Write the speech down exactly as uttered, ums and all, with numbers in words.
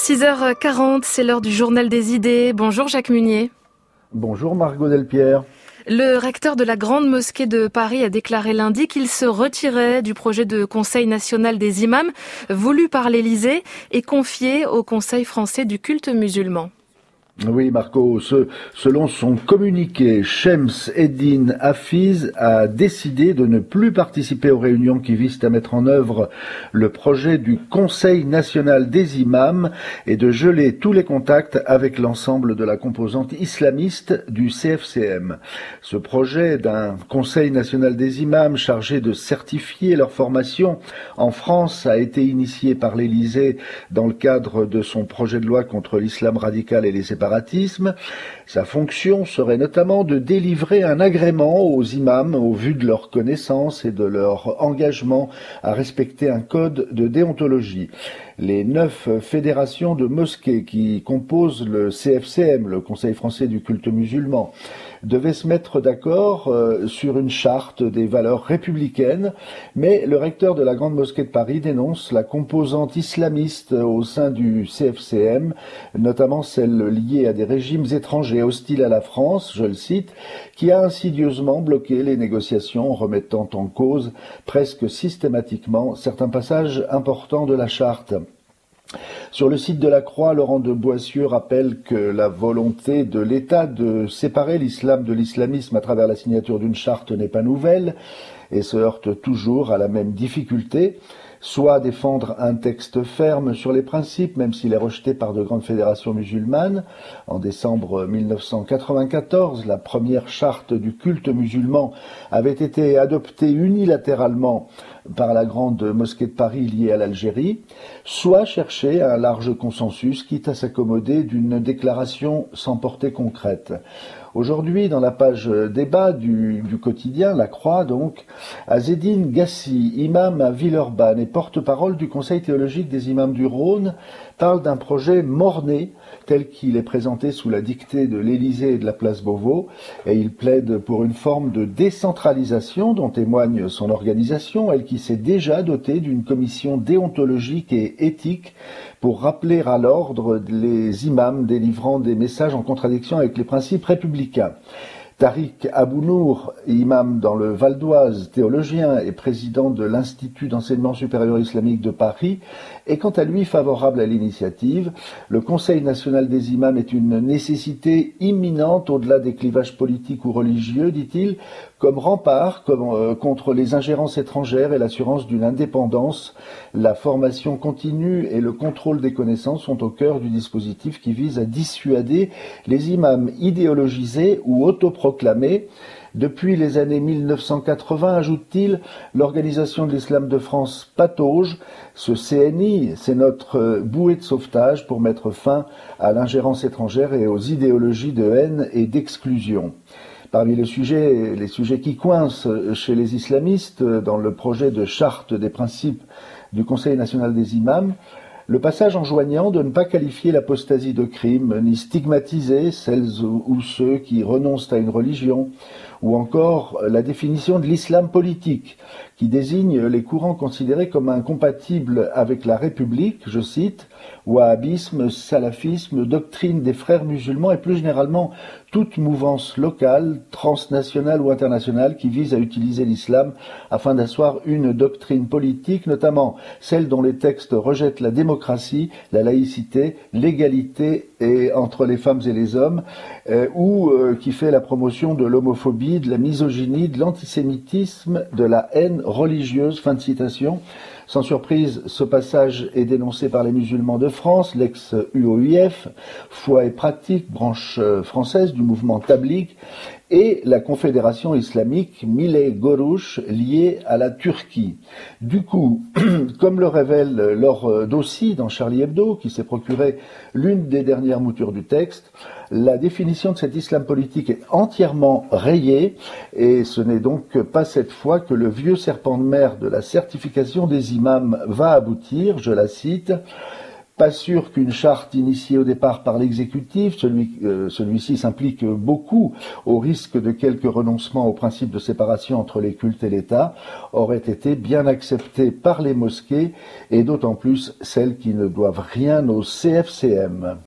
six heures quarante, c'est l'heure du journal des idées. Bonjour Jacques Munier. Bonjour Margot Delpierre. Le recteur de la Grande Mosquée de Paris a déclaré lundi qu'il se retirait du projet de Conseil national des imams voulu par l'Élysée et confié au Conseil français du culte musulman. Oui, Marco, ce, selon son communiqué, Shems Eddine Hafiz a décidé de ne plus participer aux réunions qui visent à mettre en œuvre le projet du Conseil national des imams et de geler tous les contacts avec l'ensemble de la composante islamiste du C F C M. Ce projet d'un Conseil national des imams chargé de certifier leur formation en France a été initié par l'Élysée dans le cadre de son projet de loi contre l'islam radical et les séparatismes. Sa fonction serait notamment de délivrer un agrément aux imams au vu de leur connaissance et de leur engagement à respecter un code de déontologie. Les neuf fédérations de mosquées qui composent le C F C M, le Conseil français du culte musulman, devaient se mettre d'accord euh, sur une charte des valeurs républicaines, mais le recteur de la Grande Mosquée de Paris dénonce la composante islamiste au sein du C F C M, notamment celle liée à des régimes étrangers hostiles à la France, je le cite, qui a insidieusement bloqué les négociations en remettant en cause presque systématiquement certains passages importants de la charte. Sur le site de la Croix, Laurent de Boissieu rappelle que la volonté de l'État de séparer l'islam de l'islamisme à travers la signature d'une charte n'est pas nouvelle et se heurte toujours à la même difficulté, soit défendre un texte ferme sur les principes, même s'il est rejeté par de grandes fédérations musulmanes. En décembre mille neuf cent quatre-vingt-quatorze, la première charte du culte musulman avait été adoptée unilatéralement par la Grande Mosquée de Paris liée à l'Algérie, soit chercher un large consensus, quitte à s'accommoder d'une déclaration sans portée concrète. Aujourd'hui, dans la page débat du, du quotidien, La Croix, donc, Azzedine Gassi, imam à Villeurbanne et porte-parole du Conseil théologique des imams du Rhône, parle d'un projet mort-né, tel qu'il est présenté sous la dictée de l'Élysée et de la place Beauvau, et il plaide pour une forme de décentralisation dont témoigne son organisation, elle qui s'est déjà dotée d'une commission déontologique et éthique pour rappeler à l'ordre les imams délivrant des messages en contradiction avec les principes républicains. Tariq Abounour, imam dans le Val d'Oise, théologien et président de l'Institut d'enseignement supérieur islamique de Paris, est quant à lui favorable à l'initiative. Le Conseil national des imams est une nécessité imminente au-delà des clivages politiques ou religieux, dit-il, comme rempart comme, euh, contre les ingérences étrangères et l'assurance d'une indépendance. La formation continue et le contrôle des connaissances sont au cœur du dispositif qui vise à dissuader les imams idéologisés ou autoproclamés. Depuis les années mille neuf cent quatre-vingts, ajoute-t-il, l'Organisation de l'Islam de France patauge. Ce C N I, c'est notre bouée de sauvetage pour mettre fin à l'ingérence étrangère et aux idéologies de haine et d'exclusion. Parmi les sujets, les sujets qui coincent chez les islamistes dans le projet de charte des principes du Conseil national des imams, le passage enjoignant de ne pas qualifier l'apostasie de crime, ni stigmatiser celles ou ceux qui renoncent à une religion, ou encore la définition de l'islam politique, qui désigne les courants considérés comme incompatibles avec la République, je cite, wahhabisme, salafisme, doctrine des frères musulmans et plus généralement toute mouvance locale, transnationale ou internationale qui vise à utiliser l'islam afin d'asseoir une doctrine politique, notamment celle dont les textes rejettent la démocratie, la laïcité, l'égalité et entre les femmes et les hommes, euh, ou euh, qui fait la promotion de l'homophobie, de la misogynie, de l'antisémitisme, de la haine religieuse. Fin de citation. Sans surprise, ce passage est dénoncé par les musulmans de France, l'ex-U O I F, Foi et Pratique, branche française du mouvement Tabligh, et la Confédération islamique Milley Görüş, liée à la Turquie. Du coup, comme le révèle Laure Dossi dans Charlie Hebdo, qui s'est procuré l'une des dernières moutures du texte, la définition de cet islam politique est entièrement rayée, et ce n'est donc pas cette fois que le vieux serpent de mer de la certification des imams va aboutir, je la cite. Pas sûr qu'une charte initiée au départ par l'exécutif, celui, euh, celui-ci s'implique beaucoup au risque de quelques renoncements au principe de séparation entre les cultes et l'État, aurait été bien acceptée par les mosquées et d'autant plus celles qui ne doivent rien au C F C M.